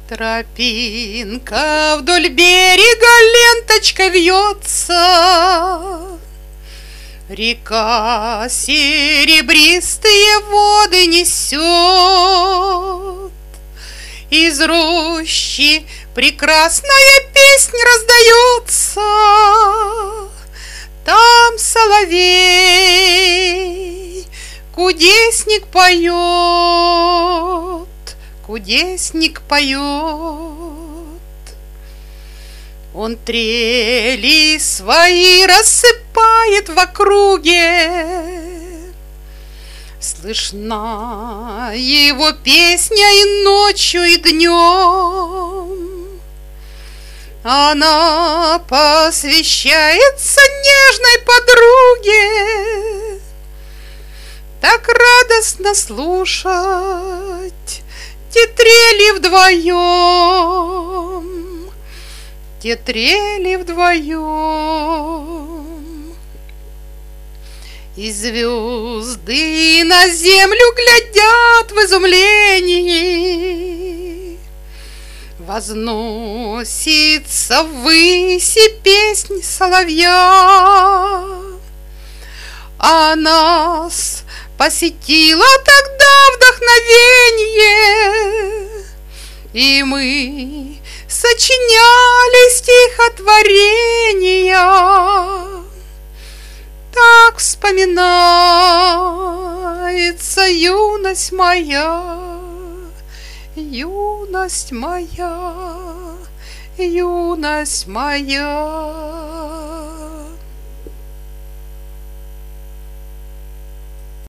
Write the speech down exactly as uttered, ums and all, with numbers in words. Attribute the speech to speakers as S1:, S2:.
S1: Тропинка вдоль берега ленточкой вьется, река серебристые воды несет. Из рощи прекрасная песня раздается, там соловей кудесник поет, кудесник поет. Он трели свои рассыпает в округе, слышна его песня и ночью, и днем. Она посвящается нежной подруге, так радостно слушать те трели вдвоем, те трели вдвоем. И звезды на землю глядят в изумлении, возносится ввыси песнь соловья. А нас посетило тогда вдохновение, и мы сочиняли стихотворения. Так вспоминается юность моя, юность моя, юность моя.